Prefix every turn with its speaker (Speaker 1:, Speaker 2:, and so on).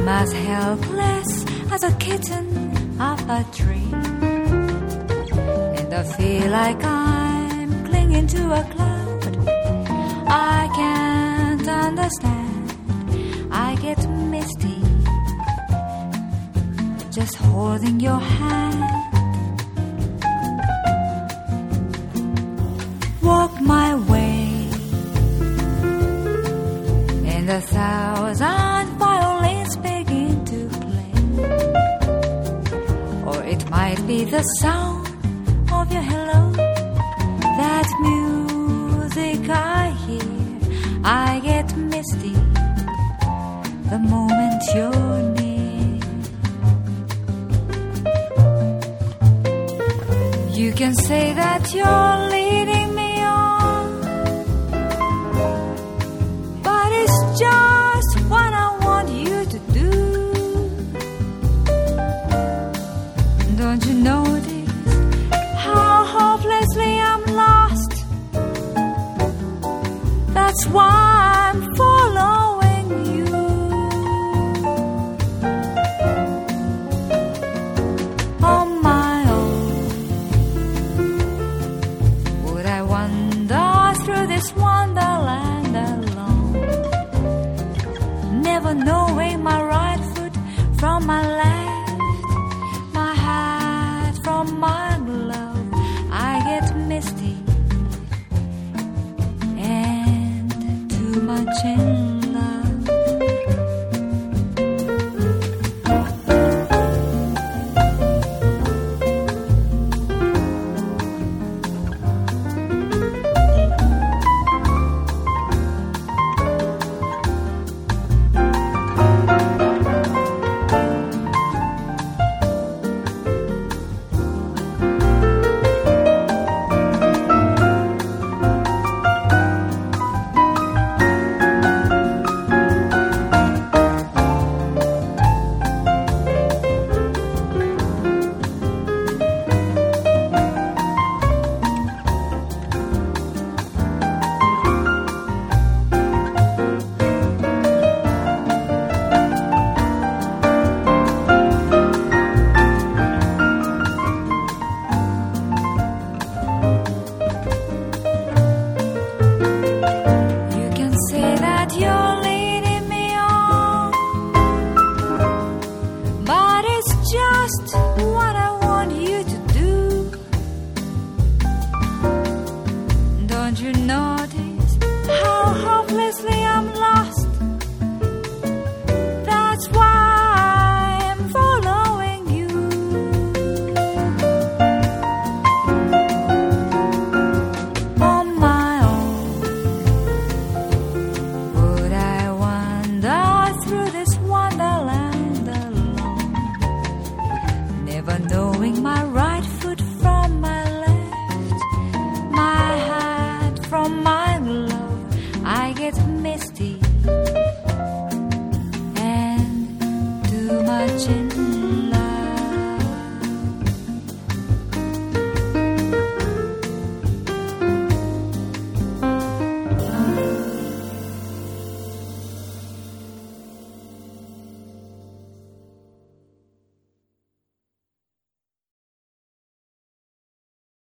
Speaker 1: I'm as helpless as a kitten up a tree, and I feel like I'm clinging to a cloud. I can't understand, I get misty just holding your hand. Walk my way, and 1,000 violins begin to play. Or it might be the sound of your hello, that music I hear. I get misty the moment you're near. You can say that you're leading me on, but it's just what I want you to do. Don't you notice how hopelessly I'm lost? That's why I'm following you. On my own, would I wander through this wonderland alone, never knowing my right foot from my left?